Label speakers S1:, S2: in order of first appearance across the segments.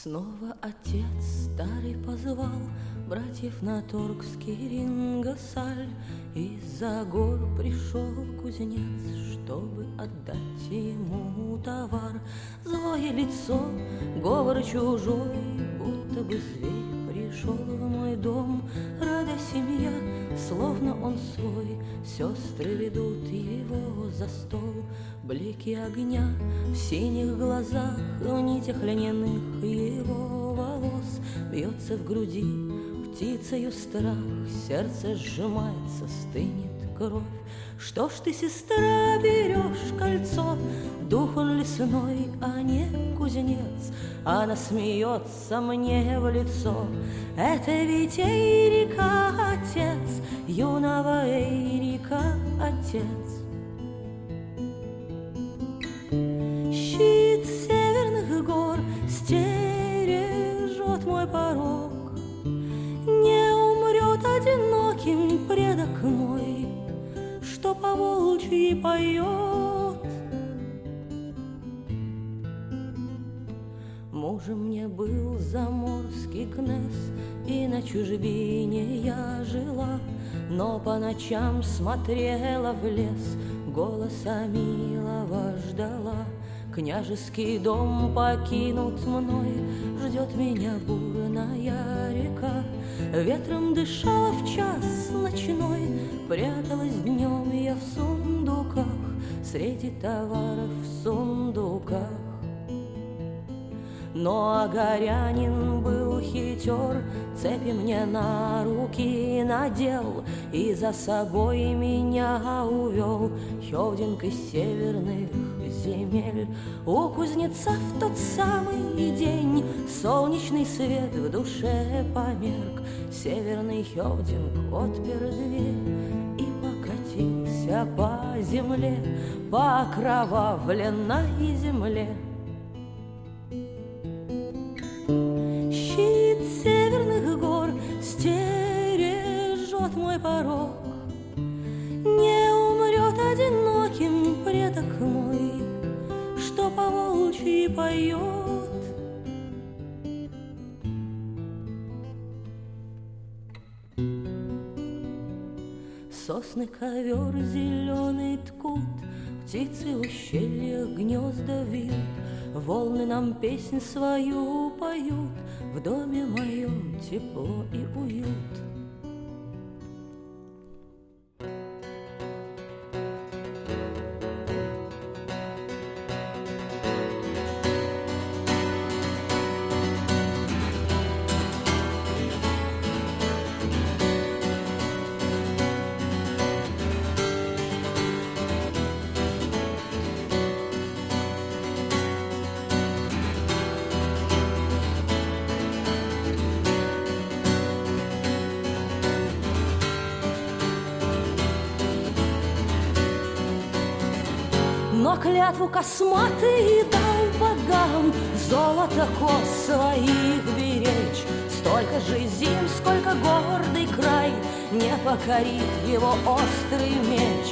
S1: Снова отец старый позвал братьев на Торгский Рингосаль. Из-за гор пришел кузнец, чтобы отдать ему товар. Злое лицо, говор чужой, будто бы зверь пришел в мой дом. Рада семья, словно он свой, сестры ведут его за стол. Блики огня в синих глазах, в нитях льняных его волос. Бьется в груди птицею страх, сердце сжимается, стынет кровь. Что ж ты, сестра, берешь кольцо? Дух он лесной, а не кузнец. Она смеется мне в лицо. Это ведь Эйрика отец, юного Эйрика отец. Щит северных гор стережет мой порог. Не умрет одиноким предок мой, что по волчьи поет. Мужем мне был заморский князь, и на чужбине я жила, но по ночам смотрела в лес, голоса милого ждала. Княжеский дом покинут мной, ждет меня бурная река. Ветром дышала в час ночной, пряталась днем я в сундуках, среди товаров в сундуках. Но агарянин был хитер, цепи мне на руки надел и за собой меня увел Хёвдинг из северных земель. У кузнеца в тот самый день солнечный свет в душе померк. Северный Хёвдинг отпер дверь и покатился по земле, по окровавленной земле. Щит северных гор стережет мой порог. Не умрет одиноким предок мой, что по волчьи поет. Сосны ковер зеленый ткут, птицы в ущельях гнезда вьют, волны нам песнь свою поют, в доме моем тепло и уют. Но клятву косматый дал богам золото кос своих беречь. Столько же зим, сколько гордый край не покорит его острый меч.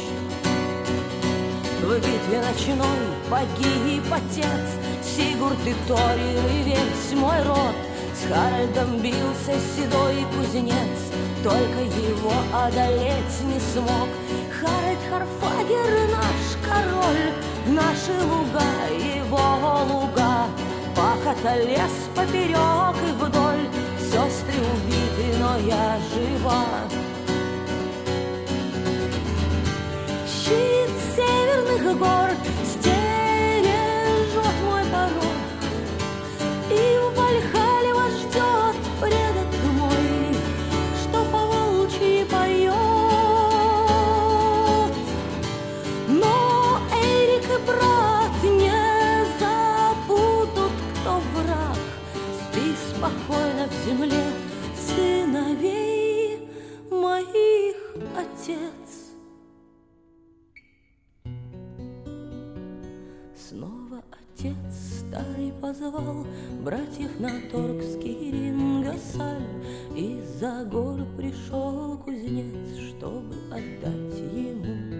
S1: В битве ночной погиб отец, Сигурд и Торир и весь мой род. С Харальдом бился седой кузнец, только его одолеть не смог. Харальд Харфагер наш король, наши луга его луга. Пахота лес поперек и вдоль, сестры убиты, но я жива. Щит северных гор стережет мой порог, и в Вальхале вас ждет предок мой, что по волчьи поет. Но Эйрик и брат не забудут, кто враг. Спи спокойно в земле, сыновей моих отец. Снова отец старый позвал братьев на Торгский Рингосаль. Из-за гор пришел кузнец, чтобы отдать ему